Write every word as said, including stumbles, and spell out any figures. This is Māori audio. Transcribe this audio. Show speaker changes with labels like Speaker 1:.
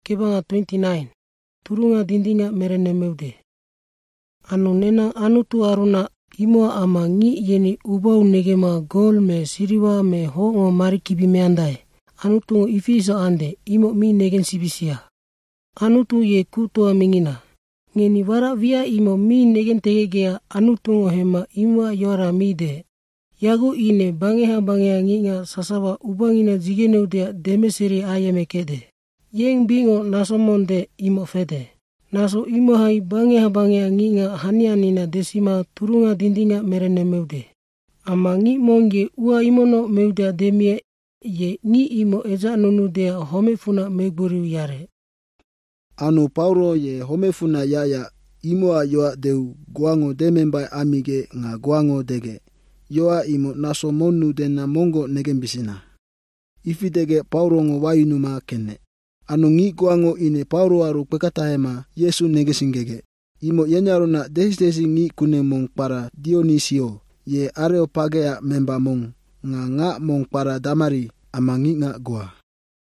Speaker 1: kebanga twenty-nine. Turunga dindinga merene meude. Anu nena anutu aruna imo ama ngi yeni ubau negema gol me siriwa me hongo marikibi meandai. Anutu ifisa ande imo mi negen sibisia. Anutu ye kutoa mingina. Ngeni wara via imo mi negen tegegea anutu hema ima yora mide. Yago ine bangeha bangeha nginga sasawa ubangina jigeneudea demeseri ayeme kede. Yeng bingo nasomonde imo fede. Naso imo hai bangeha bangeha nginga hanianina desima turunga dindinga merene meude. Ama ngi monge ua imono meudea demie ye ngi imo eja nonudea homefuna megburu yare.
Speaker 2: Anu Paulo ye homefuna yaya imoa yoa deu guango demembai amige nga guango dege. Yoa imo naso monu dena mongo negembisina. Ifidege Paulo ngo wayunuma kene. Anu ngi guango ine Paulo aru pekatahema Yesu negesingege. Imo yenyaruna desi-desi ngi kunemong para Dionisio. Ye Areopagea memba mong. Nga nga mong para Damari amangi nga gua.